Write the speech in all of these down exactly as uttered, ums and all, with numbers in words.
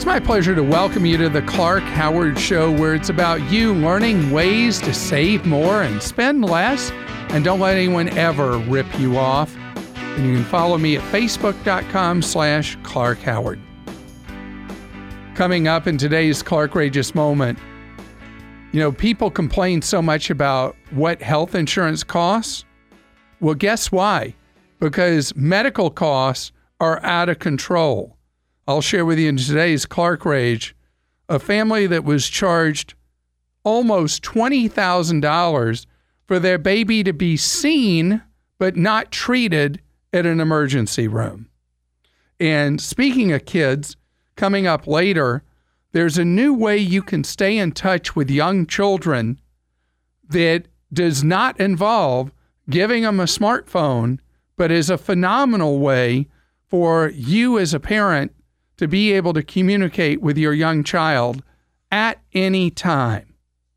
my pleasure to welcome you to the Clark Howard Show, where it's about you learning ways to save more and spend less, and don't let anyone ever rip you off. And you can follow me at facebook.com slash Clark Howard. Coming up in today's Clarkrageous Moment, you know, people complain so much about what health insurance costs. Well, guess why? Because medical costs are out of control. I'll share with you in today's Clark Rage a family that was charged almost twenty thousand dollars for their baby to be seen but not treated at an emergency room. And speaking of kids, coming up later, there's a new way you can stay in touch with young children that does not involve giving them a smartphone, but is a phenomenal way for you as a parent to be able to communicate with your young child at any time.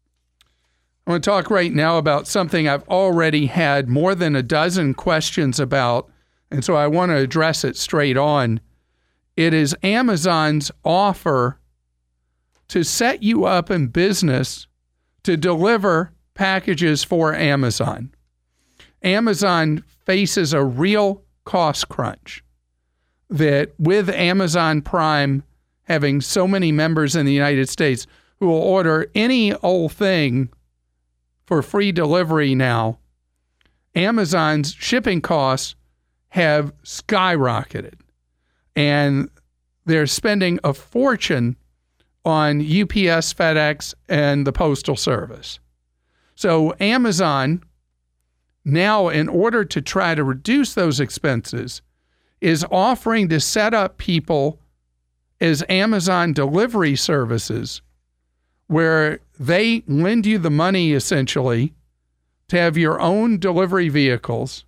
I want to talk right now about something I've already had more than a dozen questions about, and so I want to address it straight on. It is Amazon's offer to set you up in business to deliver packages for Amazon. Amazon faces a real cost crunch that with Amazon Prime having so many members in the United States who will order any old thing for free delivery now, Amazon's shipping costs have skyrocketed. And they're spending a fortune on U P S, FedEx, and the Postal Service. So Amazon, now in order to try to reduce those expenses, is offering to set up people as Amazon delivery services where they lend you the money essentially to have your own delivery vehicles,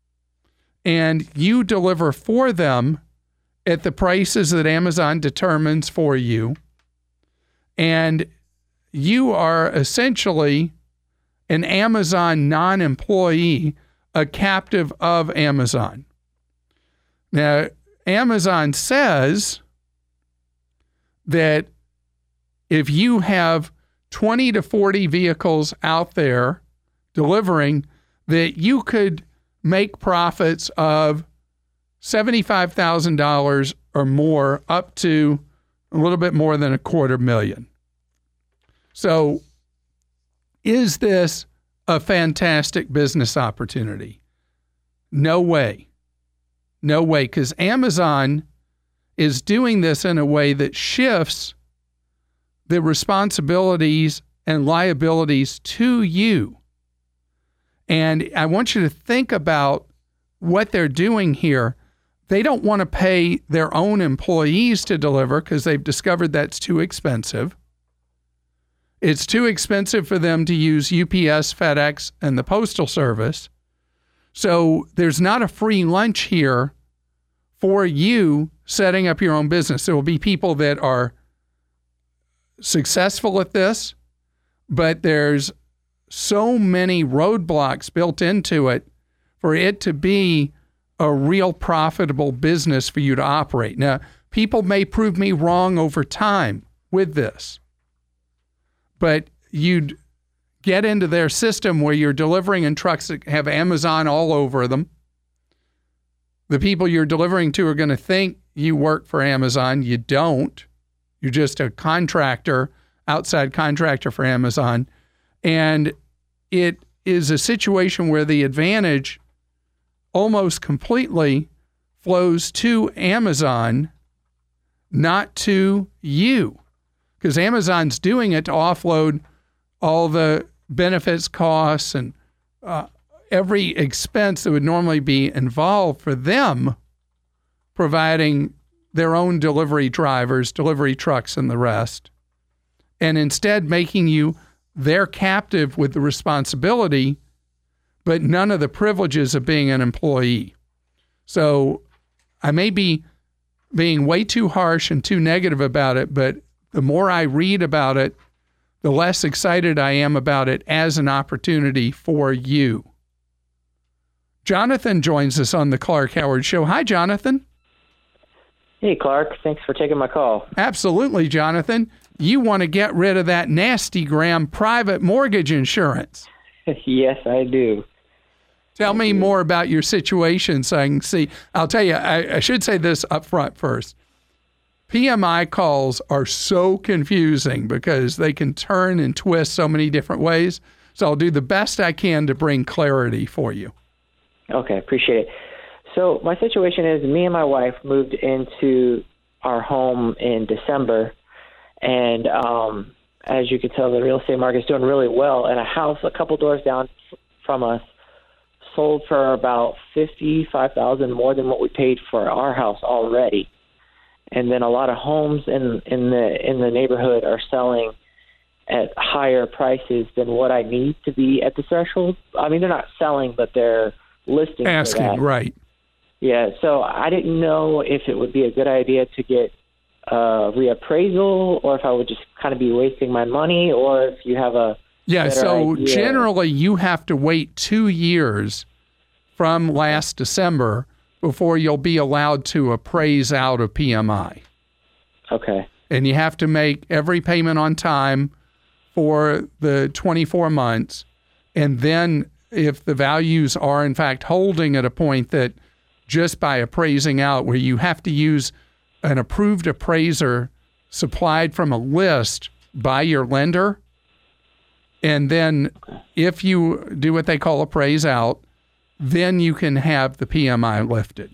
and you deliver for them at the prices that Amazon determines for you. And you are essentially an Amazon non-employee, a captive of Amazon. Now, Amazon says that if you have twenty to forty vehicles out there delivering, that you could make profits of seventy-five thousand dollars or more, up to a little bit more than a quarter million. So, is this a fantastic business opportunity? No way. No way, because Amazon is doing this in a way that shifts the responsibilities and liabilities to you. And I want you to think about what they're doing here. They don't want to pay their own employees to deliver because they've discovered that's too expensive. It's too expensive for them to use U P S, FedEx, and the Postal Service. So there's not a free lunch here for you setting up your own business. There will be people that are successful at this, but there's so many roadblocks built into it for it to be a real profitable business for you to operate. Now, people may prove me wrong over time with this, but you'd get into their system where you're delivering in trucks that have Amazon all over them. The people you're delivering to are going to think you work for Amazon. You don't. You're just a contractor, outside contractor for Amazon. And it is a situation where the advantage almost completely flows to Amazon, not to you. Because Amazon's doing it to offload all the benefits, costs, and uh, every expense that would normally be involved for them providing their own delivery drivers, delivery trucks, and the rest, and instead making you their captive with the responsibility, but none of the privileges of being an employee. So I may be being way too harsh and too negative about it, but the more I read about it, the less excited I am about it as an opportunity for you. Jonathan joins us on the Clark Howard Show. Hi, Jonathan. Hey, Clark. Thanks for taking my call. Absolutely, Jonathan. You want to get rid of that nasty Graham private mortgage insurance. Yes, I do. Tell me more about your situation so I can see. I'll tell you, I, I should say this up front first. P M I calls are so confusing because they can turn and twist so many different ways. So I'll do the best I can to bring clarity for you. Okay, appreciate it. So my situation is me and my wife moved into our home in December. And um, as you can tell, the real estate market is doing really well. And a house a couple doors down f- from us sold for about fifty-five thousand dollars more than what we paid for our house already. And then a lot of homes in in the in the neighborhood are selling at higher prices than what I need to be at the threshold. I mean, they're not selling, but they're listing. Asking, right. Yeah, so I didn't know if it would be a good idea to get a reappraisal or if I would just kind of be wasting my money, or if you have a Yeah, so idea. Generally you have to wait two years from last December before you'll be allowed to appraise out of P M I. Okay. And you have to make every payment on time for the twenty-four months. And then if the values are in fact holding at a point that just by appraising out, where you have to use an approved appraiser supplied from a list by your lender, and then if you do what they call appraise out, then you can have the P M I lifted.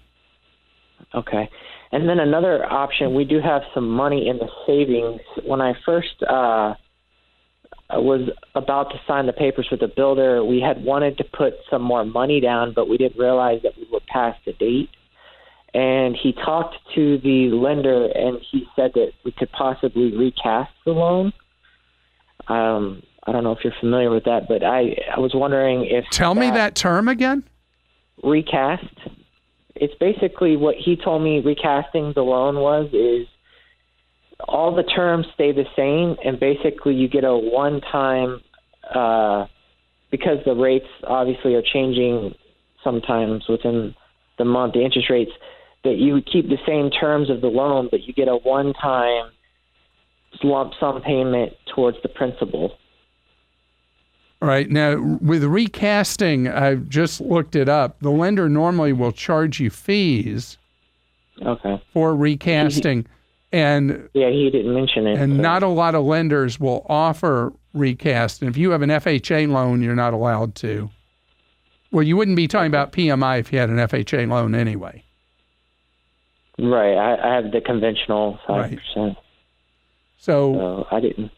Okay. And then another option, we do have some money in the savings. When I first uh, was about to sign the papers with the builder, we had wanted to put some more money down, but we didn't realize that we were past the date. And he talked to the lender, and he said that we could possibly recast the loan. Um, I don't know if you're familiar with that, but I, I was wondering if... Tell that me that term again. Recast. It's basically what he told me recasting the loan was, is all the terms stay the same, and basically you get a one-time, uh, because the rates obviously are changing sometimes within the month, the interest rates, that you would keep the same terms of the loan, but you get a one-time lump sum payment towards the principal. All right. Now, with recasting, I've just looked it up. The lender normally will charge you fees okay. for recasting. And yeah, he didn't mention it. And so. not a lot of lenders will offer recast. And if you have an F H A loan, you're not allowed to. Well, you wouldn't be talking about P M I if you had an F H A loan anyway. Right. I, I have the conventional five percent. Right. So, so I didn't.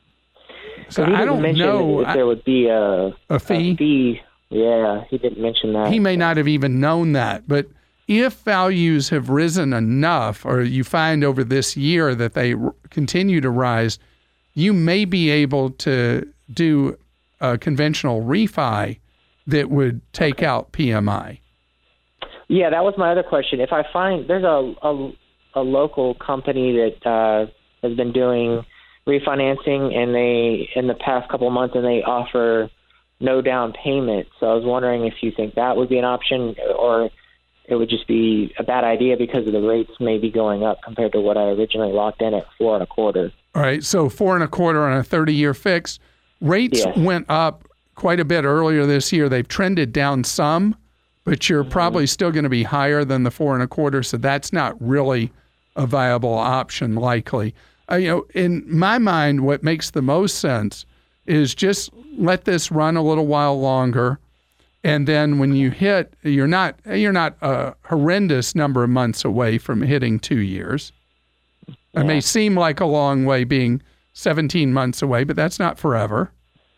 So he I didn't don't mention know. if there would be a, a fee. A fee. Yeah, he didn't mention that. He may not have even known that. But if values have risen enough, or you find over this year that they r- continue to rise, you may be able to do a conventional refi that would take okay. out P M I. Yeah, that was my other question. If I find there's a a, a local company that uh, has been doing refinancing, and they in the past couple of months, and they offer no down payment. So I was wondering if you think that would be an option, or it would just be a bad idea because of the rates may be going up compared to what I originally locked in at four and a quarter. All right, so four and a quarter on a thirty-year fix. Rates yes. went up quite a bit earlier this year. They've trended down some, but you're mm-hmm. probably still going to be higher than the four and a quarter. So that's not really a viable option, likely. Uh, you know, in my mind, what makes the most sense is just let this run a little while longer, and then when you hit, you're not you're not a horrendous number of months away from hitting two years. Yeah. It may seem like a long way, being seventeen months away, but that's not forever.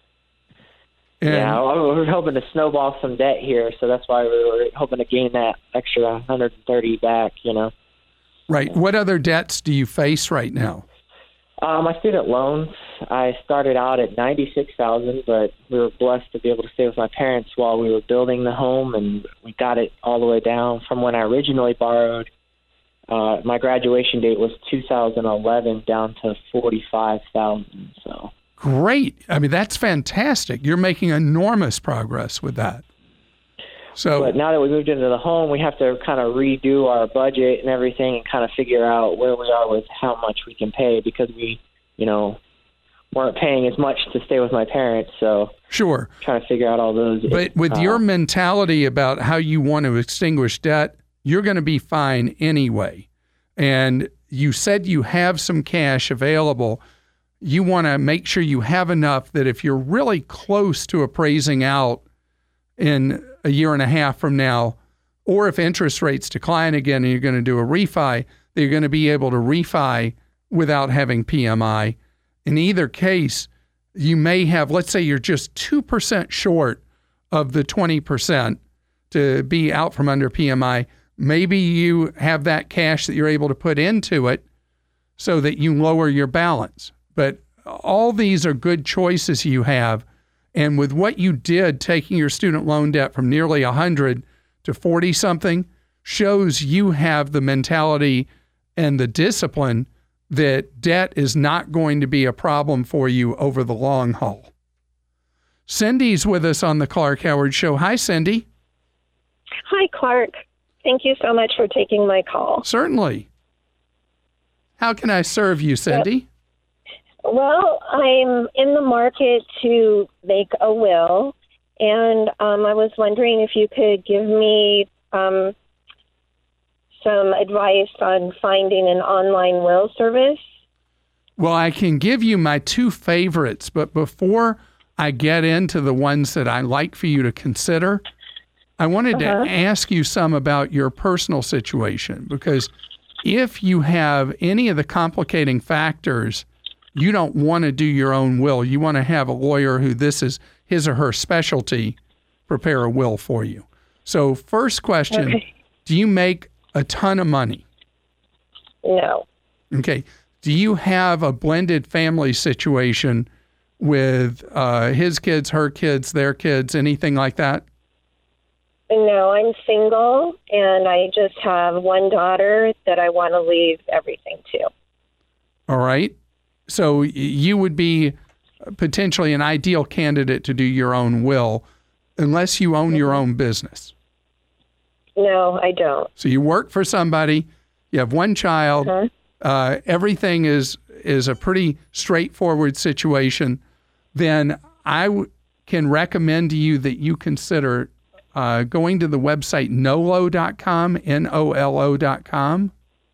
And yeah, we were hoping to snowball some debt here, so that's why we were hoping to gain that extra one hundred thirty back. You know. Right. What other debts do you face right now? Uh, my student loans, I started out at ninety-six thousand dollars, but we were blessed to be able to stay with my parents while we were building the home, and we got it all the way down from when I originally borrowed. Uh, my graduation date was two thousand eleven, down to forty-five thousand dollars. So great. I mean, that's fantastic. You're making enormous progress with that. So, but now that we moved into the home, we have to kind of redo our budget and everything and kind of figure out where we are with how much we can pay because we, you know, weren't paying as much to stay with my parents. So sure. Trying to figure out all those. But with uh, your mentality about how you want to extinguish debt, you're going to be fine anyway. And you said you have some cash available. You want to make sure you have enough that if you're really close to appraising out in a year and a half from now, or if interest rates decline again and you're going to do a refi, that you're going to be able to refi without having P M I. In either case, you may have, let's say you're just two percent short of the twenty percent to be out from under P M I. Maybe you have that cash that you're able to put into it so that you lower your balance. But all these are good choices you have. And with what you did, taking your student loan debt from nearly one hundred to forty something, shows you have the mentality and the discipline that debt is not going to be a problem for you over the long haul. Cindy's with us on the Clark Howard Show. Hi, Cindy. Hi, Clark. Thank you so much for taking my call. Certainly. How can I serve you, Cindy? Well, I'm in the market to make a will, and um, I was wondering if you could give me um, some advice on finding an online will service. Well, I can give you my two favorites, but before I get into the ones that I like for you to consider, I wanted uh-huh. to ask you some about your personal situation, because if you have any of the complicating factors, you don't want to do your own will. You want to have a lawyer who this is his or her specialty prepare a will for you. So first question, okay. Do you make a ton of money? No. Okay. Do you have a blended family situation with uh, his kids, her kids, their kids, anything like that? No, I'm single, and I just have one daughter that I want to leave everything to. All right. So you would be potentially an ideal candidate to do your own will, unless you own mm-hmm. your own business. No, I don't. So you work for somebody, you have one child, uh-huh. uh, everything is is a pretty straightforward situation, then I w- can recommend to you that you consider uh, going to the website nolo dot com, N O L O dot com.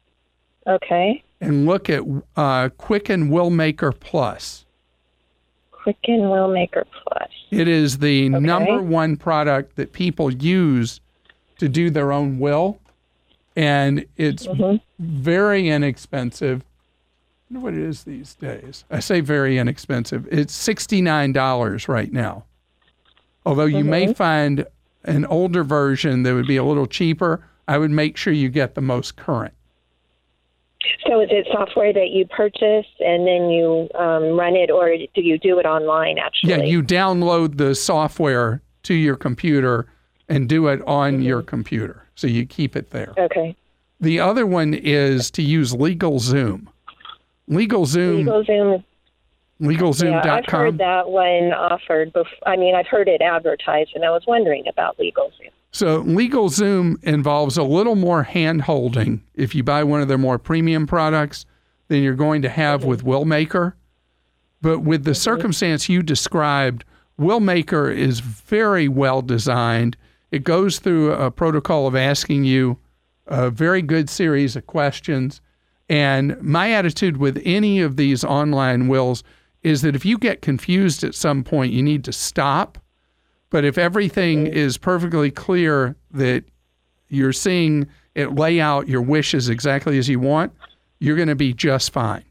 Okay. And look at uh, Quicken Willmaker Plus. Quicken Willmaker Plus. It is the okay. number one product that people use to do their own will, and it's mm-hmm. very inexpensive. I wonder what it is these days. I say very inexpensive. It's sixty-nine dollars right now. Although you mm-hmm. may find an older version that would be a little cheaper, I would make sure you get the most current. So is it software that you purchase and then you um, run it, or do you do it online, actually? Yeah, you download the software to your computer and do it on mm-hmm. your computer. So you keep it there. Okay. The other one is to use LegalZoom. LegalZoom. LegalZoom. LegalZoom dot com. Yeah, I've heard that one offered before. I mean, I've heard it advertised, and I was wondering about LegalZoom. So LegalZoom involves a little more hand-holding if you buy one of their more premium products than you're going to have mm-hmm. with Willmaker. But with the mm-hmm. circumstance you described, Willmaker is very well designed. It goes through a protocol of asking you a very good series of questions. And my attitude with any of these online wills is that if you get confused at some point, you need to stop. But if everything is perfectly clear that you're seeing it lay out your wishes exactly as you want, you're going to be just fine.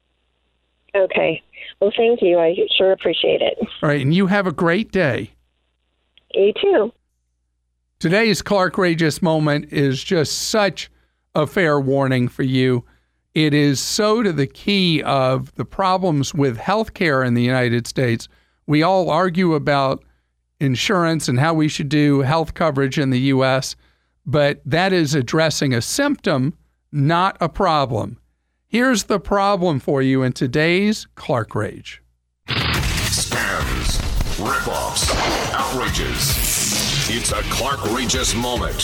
Okay. Well, thank you. I sure appreciate it. All right. And you have a great day. You too. Today's Clarkrageous moment is just such a fair warning for you. It is so to the key of the problems with healthcare in the United States. We all argue about insurance and how we should do health coverage in the U S, but that is addressing a symptom, not a problem. Here's the problem for you in today's Clark Rage. Scams, rip-offs, outrages. It's a Clark Regis moment.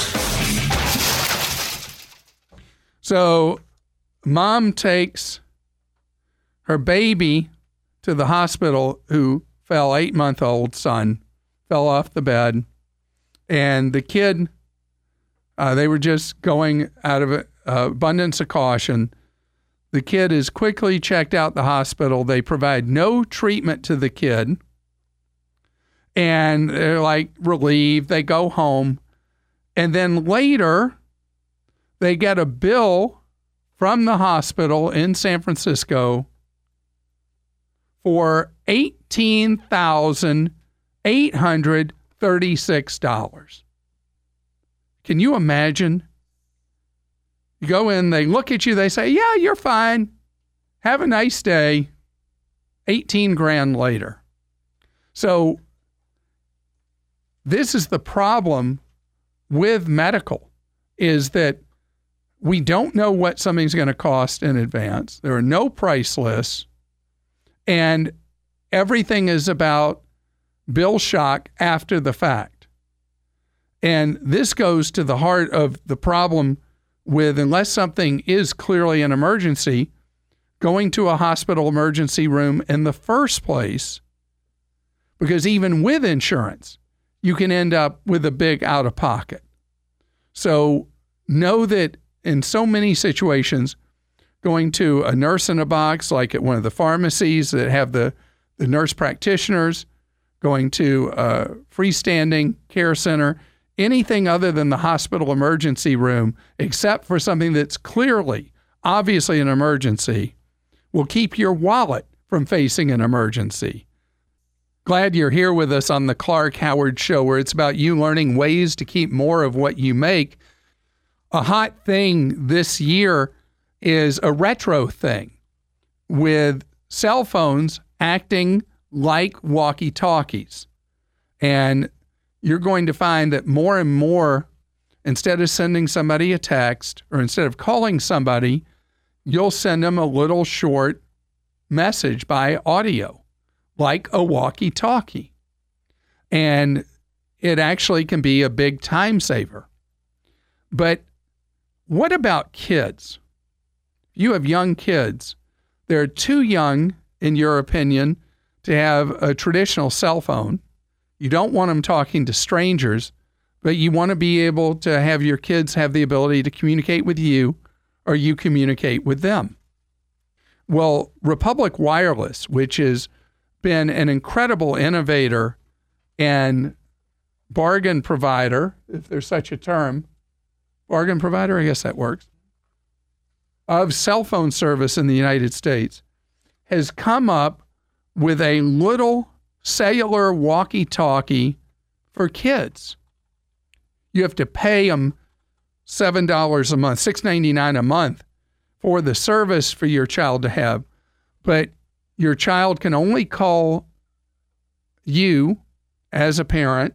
So, mom takes her baby to the hospital who fell, eight-month-old son, fell off the bed, and the kid, uh, they were just going out of uh, abundance of caution. The kid is quickly checked out the hospital. They provide no treatment to the kid, and they're like relieved. They go home, and then later they get a bill from the hospital in San Francisco for eighteen thousand eight hundred thirty-six dollars. Can you imagine? You go in, they look at you, they say, yeah, you're fine. Have a nice day. eighteen grand later. So this is the problem with medical, is that we don't know what something's going to cost in advance. There are no price lists. And everything is about bill shock after the fact. And this goes to the heart of the problem with, unless something is clearly an emergency, going to a hospital emergency room in the first place, because even with insurance, you can end up with a big out-of-pocket. So know that in so many situations, going to a nurse in a box, like at one of the pharmacies that have the, the nurse practitioners, going to a freestanding care center, anything other than the hospital emergency room, except for something that's clearly, obviously an emergency, will keep your wallet from facing an emergency. Glad you're here with us on the Clark Howard Show, where it's about you learning ways to keep more of what you make. A hot thing this year is a retro thing, with cell phones acting like walkie-talkies. And you're going to find that more and more, instead of sending somebody a text or instead of calling somebody, you'll send them a little short message by audio, like a walkie-talkie. And it actually can be a big time saver. But what about kids? You have young kids. They're too young, in your opinion, to have a traditional cell phone. You don't want them talking to strangers, but you want to be able to have your kids have the ability to communicate with you, or you communicate with them. Well, Republic Wireless, which has been an incredible innovator and bargain provider, if there's such a term, bargain provider, I guess that works, of cell phone service in the United States, has come up with a little cellular walkie-talkie for kids. You have to pay them seven dollars a month, six dollars and ninety-nine cents a month for the service for your child to have, but your child can only call you as a parent,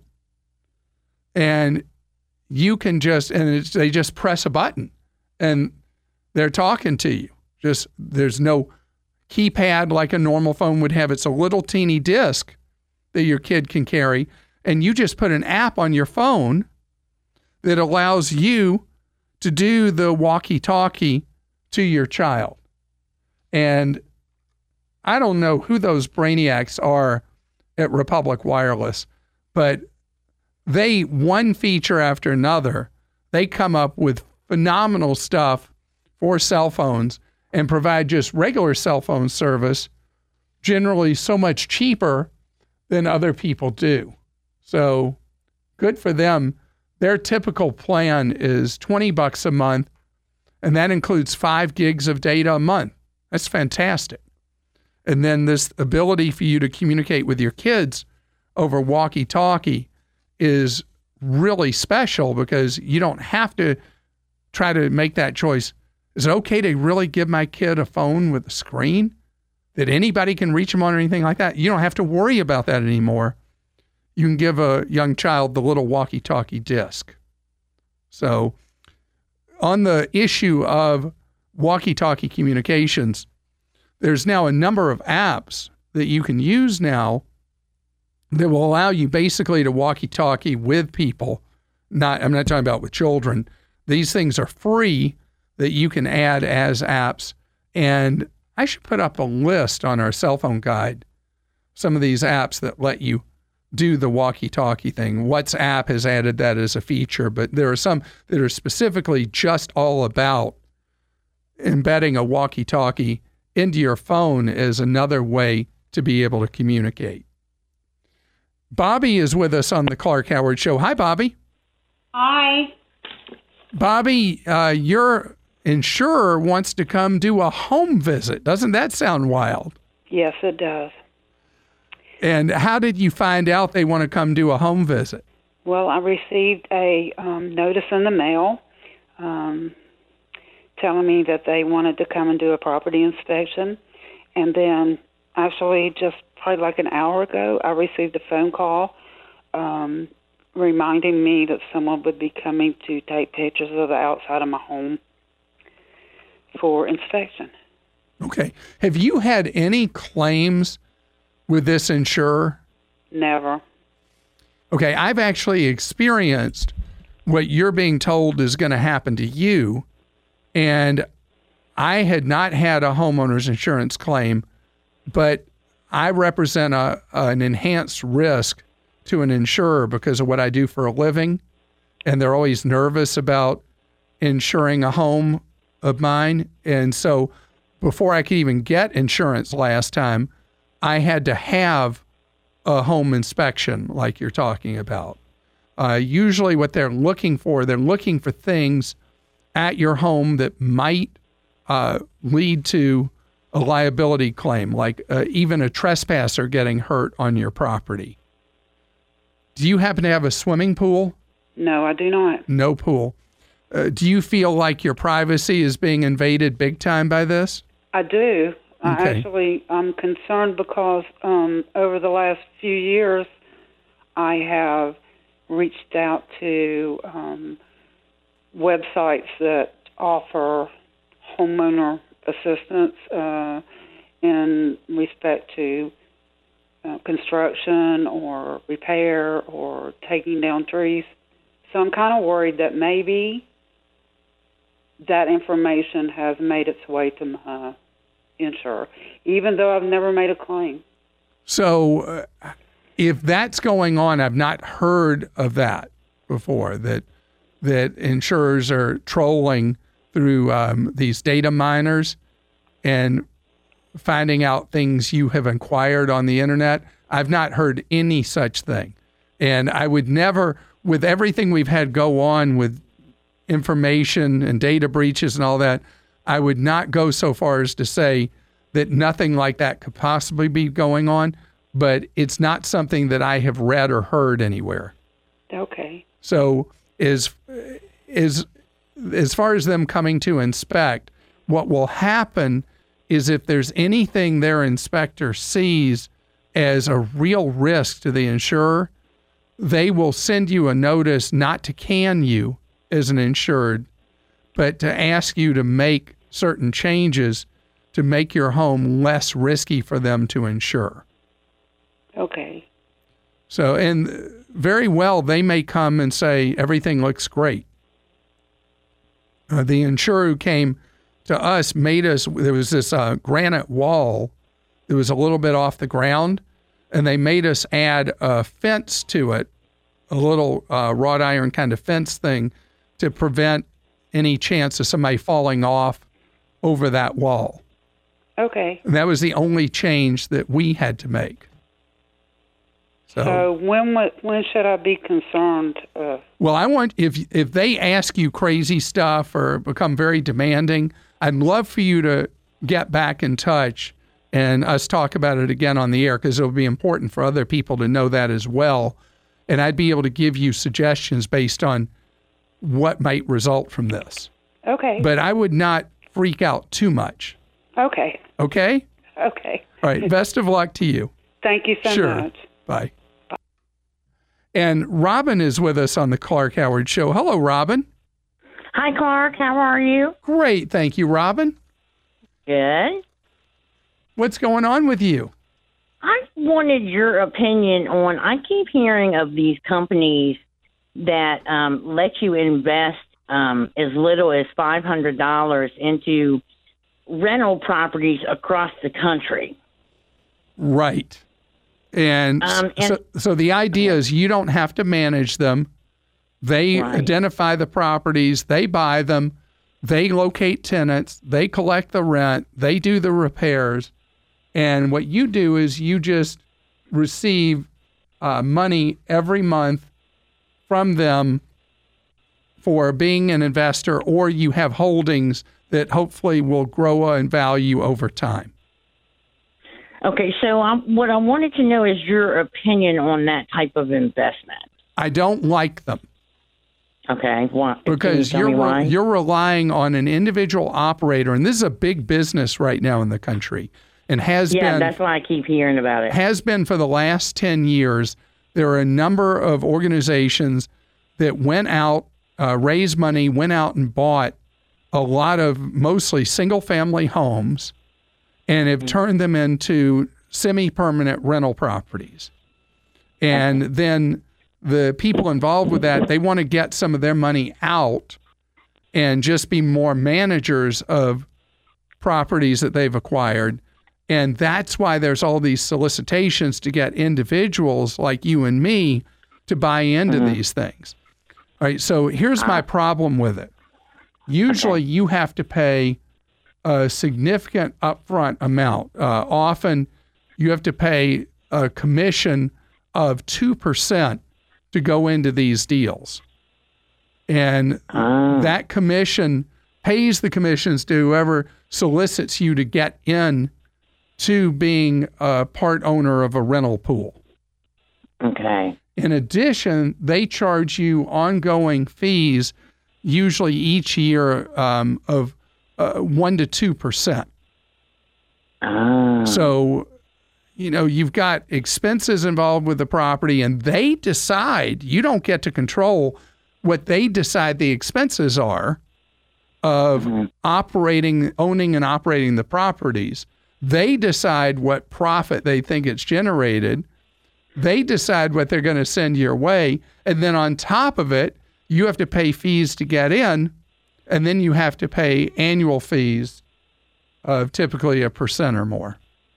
and you can just, and it's, they just press a button, and they're talking to you. Just, there's no keypad like a normal phone would have. It's a little teeny disc that your kid can carry, and you just put an app on your phone that allows you to do the walkie-talkie to your child. And I don't know who those brainiacs are at Republic Wireless, but they, one feature after another, they come up with phenomenal stuff for cell phones and provide just regular cell phone service, generally so much cheaper than other people do. So good for them. Their typical plan is twenty bucks a month, and that includes five gigs of data a month. That's fantastic. And then this ability for you to communicate with your kids over walkie-talkie is really special, because you don't have to try to make that choice. Is it okay to really give my kid a phone with a screen that anybody can reach them on or anything like that? You don't have to worry about that anymore. You can give a young child the little walkie-talkie disc. So on the issue of walkie-talkie communications, there's now a number of apps that you can use now that will allow you basically to walkie-talkie with people. Not, I'm not talking about with children. These things are free that you can add as apps. And I should put up a list on our cell phone guide, some of these apps that let you do the walkie-talkie thing. WhatsApp has added that as a feature, but there are some that are specifically just all about embedding a walkie-talkie into your phone as another way to be able to communicate. Bobby is with us on the Clark Howard Show. Hi, Bobby. Hi. Bobby, uh, your insurer wants to come do a home visit. Doesn't that sound wild? Yes, it does. And how did you find out they want to come do a home visit? Well, I received a um, notice in the mail um, telling me that they wanted to come and do a property inspection. And then actually just probably like an hour ago, I received a phone call um, reminding me that someone would be coming to take pictures of the outside of my home for inspection. Okay. Have you had any claims with this insurer? Never. Okay, I've actually experienced what you're being told is going to happen to you, and I had not had a homeowner's insurance claim, but I represent a, an enhanced risk to an insurer because of what I do for a living, and they're always nervous about insuring a home of mine. And so before I could even get insurance last time, I had to have a home inspection like you're talking about. Uh, usually what they're looking for, they're looking for things at your home that might uh, lead to a liability claim, like uh, even a trespasser getting hurt on your property. Do you happen to have a swimming pool? No, I do not. No pool. Uh, do you feel like your privacy is being invaded big time by this? I do. Okay. I actually, I'm concerned because um, over the last few years, I have reached out to um, websites that offer homeowner assistance uh, in respect to uh, construction or repair or taking down trees. So I'm kind of worried that maybe that information has made its way to my insurer, even though I've never made a claim. So uh, if that's going on, I've not heard of that before, that that insurers are trolling through um, these data miners and finding out things you have inquired on the internet. I've not heard any such thing. And I would never, with everything we've had go on with information and data breaches and all that, I would not go so far as to say that nothing like that could possibly be going on, but it's not something that I have read or heard anywhere. Okay. So as, as, as far as them coming to inspect, what will happen is if there's anything their inspector sees as a real risk to the insurer, they will send you a notice not to can you as an insured, but to ask you to make certain changes to make your home less risky for them to insure. Okay. So, and very well, they may come and say, everything looks great. Uh, the insurer who came to us made us, there was this uh, granite wall that was a little bit off the ground, and they made us add a fence to it, a little uh, wrought iron kind of fence thing to prevent any chance of somebody falling off over that wall. Okay. And that was the only change that we had to make. So, So when would- when should I be concerned? Uh, well, I want, if if they ask you crazy stuff or become very demanding, I'd love for you to get back in touch and us talk about it again on the air, because it'll be important for other people to know that as well. And I'd be able to give you suggestions based on what might result from this. okay. But I would not freak out too much. okay. Okay? Okay. All right. Best of luck to you. Thank you so Sure. much. Bye. And Robin is with us on the Clark Howard Show. Hello, Robin. Hi, Clark. How are you? Great. Thank you, Robin. Good. What's going on with you? I, wanted your opinion on, I keep hearing of these companies that um, let you invest um, as little as five hundred dollars into rental properties across the country. Right. And, Um, and- so, so the idea is you don't have to manage them. They Right. identify the properties, they buy them, they locate tenants, they collect the rent, they do the repairs. And what you do is you just receive uh, money every month from them for being an investor, or you have holdings that hopefully will grow in value over time. Okay, so um, what I wanted to know is your opinion on that type of investment. I don't like them. Okay, why? Can you Because tell you're me why? you're relying on an individual operator, and this is a big business right now in the country, and has yeah, been that's why I keep hearing about it. has been for the last ten years. There are a number of organizations that went out, uh, raised money, went out and bought a lot of mostly single-family homes, and have turned them into semi-permanent rental properties. And then the people involved with that, they want to get some of their money out and just be more managers of properties that they've acquired. And that's why there's all these solicitations to get individuals like you and me to buy into Mm-hmm. these things. All right, so here's my problem with it. Usually you have to pay a significant upfront amount. Uh, often you have to pay a commission of two percent to go into these deals. And Ah. that commission pays the commissions to whoever solicits you to get in to being a part owner of a rental pool. Okay. In addition, they charge you ongoing fees, usually each year, um, of uh, one to two percent. Ah. So, you know, you've got expenses involved with the property, and they decide. You don't get to control what they decide the expenses are of operating, owning, and operating the properties. They decide what profit they think it's generated. They decide what they're going to send your way. And then on top of it, you have to pay fees to get in. And then you have to pay annual fees of typically a percent or more.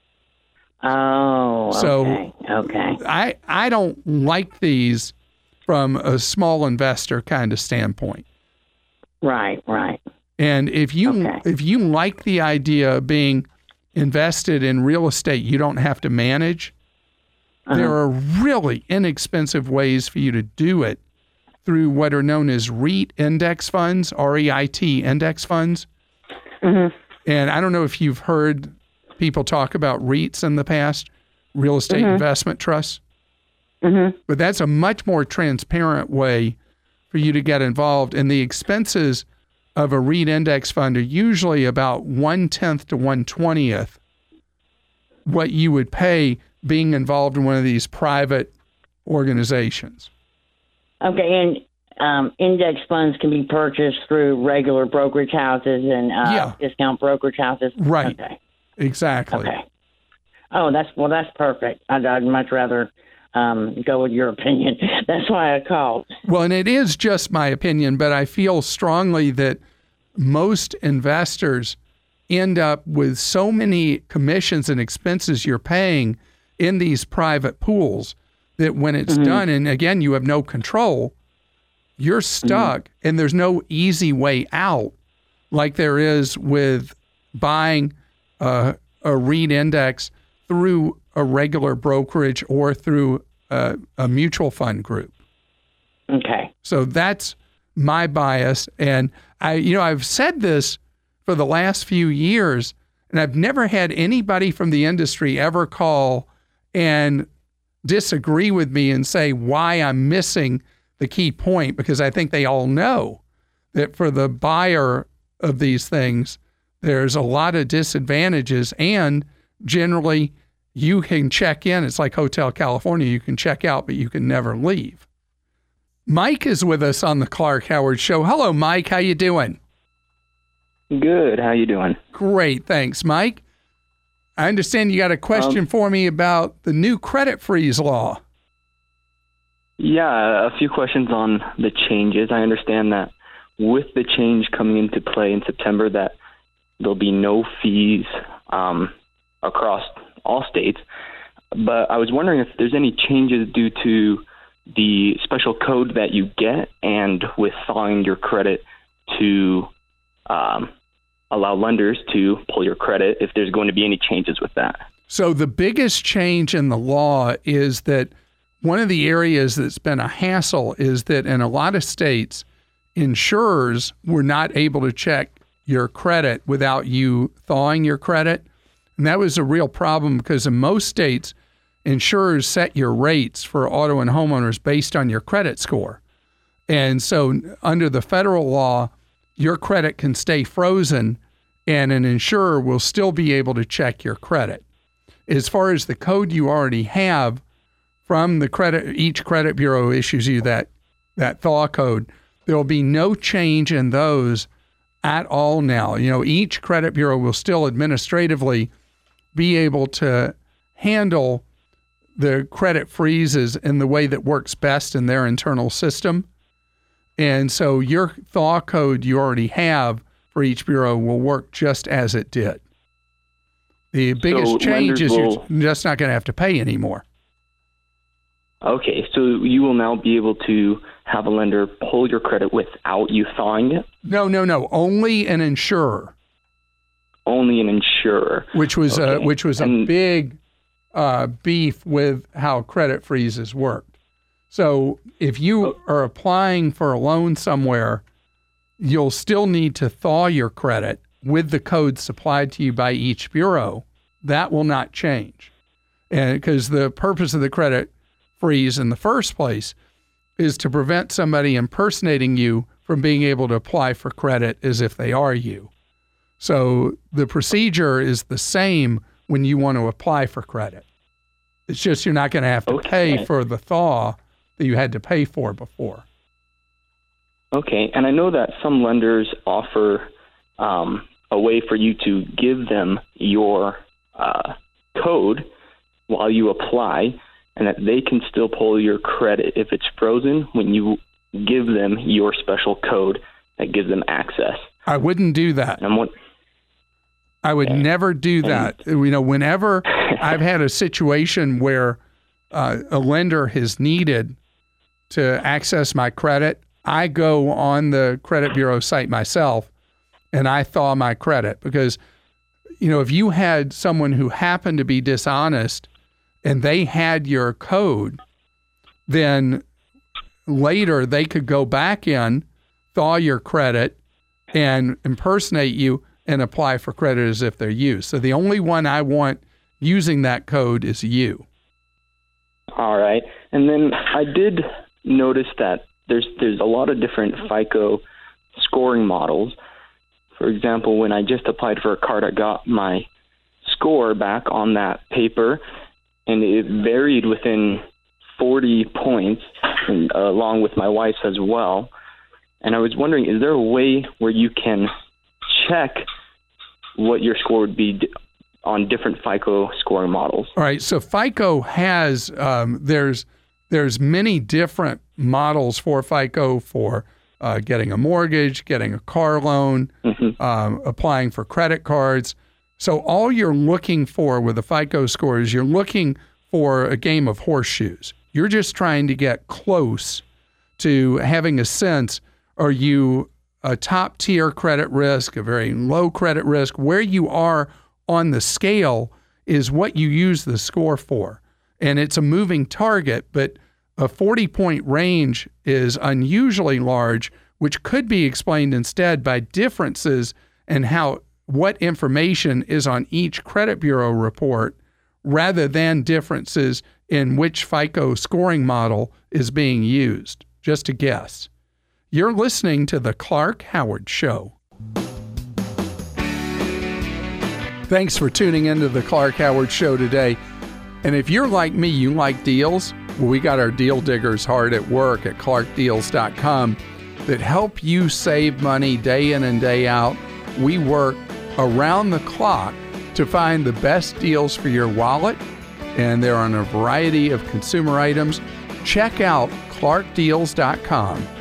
Oh, So- okay. Okay. I, I don't like these from a small investor kind of standpoint. Right, right. And if you Okay. if you like the idea of being invested in real estate you don't have to manage, there are really inexpensive ways for you to do it through what are known as REIT index funds, R E I T index funds. Mm-hmm. And I don't know if you've heard people talk about REITs in the past, real estate investment trusts. Mm-hmm. But that's a much more transparent way for you to get involved. And the expenses of a REIT index fund are usually about one-tenth to one-twentieth what you would pay being involved in one of these private organizations. Okay, and um, index funds can be purchased through regular brokerage houses and uh, Yeah. discount brokerage houses. Right. Okay. Exactly. Okay. Oh, that's well. That's perfect. I'd, I'd much rather um, go with your opinion. That's why I called. Well, and it is just my opinion, but I feel strongly that most investors end up with so many commissions and expenses you're paying in these private pools that when it's done, and again, you have no control, you're stuck and there's no easy way out like there is with buying a, a REIT index through a regular brokerage or through a, a mutual fund group. Okay. So that's my bias. And I, you know, I've said this for the last few years, and I've never had anybody from the industry ever call and disagree with me and say why I'm missing the key point, because I think they all know that for the buyer of these things, there's a lot of disadvantages, and generally you can check in. It's like Hotel California. You can check out, but you can never leave. Mike is with us on the Clark Howard Show. Hello, Mike. How you doing? Good. How you doing? Great. Thanks, Mike. I understand you got a question um, for me about the new credit freeze law. Yeah, a few questions on the changes. I understand that with the change coming into play in September that there'll be no fees um, across all states. But I was wondering if there's any changes due to the special code that you get and with thawing your credit to um, allow lenders to pull your credit, if there's going to be any changes with that. So the biggest change in the law is that one of the areas that's been a hassle is that in a lot of states, insurers were not able to check your credit without you thawing your credit. And that was a real problem because in most states, insurers set your rates for auto and homeowners based on your credit score. And so under the federal law, your credit can stay frozen and an insurer will still be able to check your credit. As far as the code you already have from the credit, each credit bureau issues you that, that thaw code. There will be no change in those at all now. You know, each credit bureau will still administratively be able to handle the credit freezes in the way that works best in their internal system. And so your thaw code you already have for each bureau will work just as it did. The biggest so change is will... you're just not going to have to pay anymore. Okay, so you will now be able to have a lender pull your credit without you thawing it? No, no, no. Only an insurer. Only an insurer. Which was okay. a, which was and, a big uh, beef with how credit freezes worked. So if you oh. are applying for a loan somewhere, you'll still need to thaw your credit with the code supplied to you by each bureau. That will not change. And because the purpose of the credit freeze in the first place is to prevent somebody impersonating you from being able to apply for credit as if they are you. So the procedure is the same when you want to apply for credit. It's just you're not going to have to okay. pay for the thaw that you had to pay for before. Okay, and I know that some lenders offer um, a way for you to give them your uh, code while you apply, and that they can still pull your credit if it's frozen when you give them your special code that gives them access. I wouldn't do that. And what, I would okay. never do that. And, you know, whenever I've had a situation where uh, a lender has needed to access my credit, I go on the credit bureau site myself and I thaw my credit because, you know, if you had someone who happened to be dishonest and they had your code, then later they could go back in, thaw your credit, and impersonate you and apply for credit as if they're you. So the only one I want using that code is you. All right. And then I did notice that there's there's a lot of different FICO scoring models. For example, when I just applied for a card, I got my score back on that paper, and it varied within forty points, and, uh, along with my wife's as well. And I was wondering, is there a way where you can check what your score would be d- on different FICO scoring models? All right, so FICO has, um, there's there's many different models for FICO for uh, getting a mortgage, getting a car loan, mm-hmm. um, applying for credit cards. So all you're looking for with a FICO score is you're looking for a game of horseshoes. You're just trying to get close to having a sense, are you a top tier credit risk, a very low credit risk? Where you are on the scale is what you use the score for. And it's a moving target, but a forty-point range is unusually large, which could be explained instead by differences in how what information is on each credit bureau report rather than differences in which FICO scoring model is being used. Just a guess. You're listening to The Clark Howard Show. Thanks for tuning into The Clark Howard Show today. And if you're like me, you like deals, well, we got our deal diggers hard at work at clark deals dot com that help you save money day in and day out. We work around the clock To find the best deals for your wallet, and they're on a variety of consumer items, check out clark deals dot com.